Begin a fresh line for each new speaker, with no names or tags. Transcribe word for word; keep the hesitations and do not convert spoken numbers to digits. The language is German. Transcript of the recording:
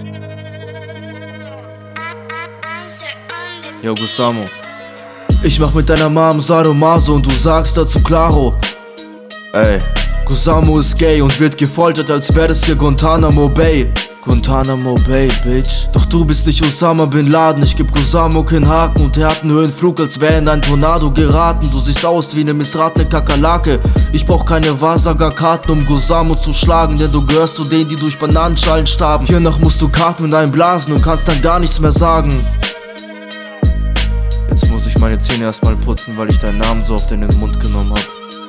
Yo, Gusamo. Ich mach mit deiner Mom Sadomaso und du sagst dazu Claro. Ey, Gusamo ist gay und wird gefoltert, als wär das hier Guantanamo Bay. Guantanamo Bay, Bitch. Doch du bist nicht Osama Bin Laden. Ich geb Gusamo keinen Haken und er hat einen Höhenflug, als wär in ein Tornado geraten. Du siehst aus wie eine missratene Kakerlake. Ich brauch keine Wahrsagerkarten, um Gusamo zu schlagen, denn du gehörst zu denen, die durch Bananenschalen starben. Hiernach musst du Karten mit einblasen und kannst dann gar nichts mehr sagen. Jetzt muss ich meine Zähne erstmal putzen, weil ich deinen Namen so oft in den Mund genommen hab.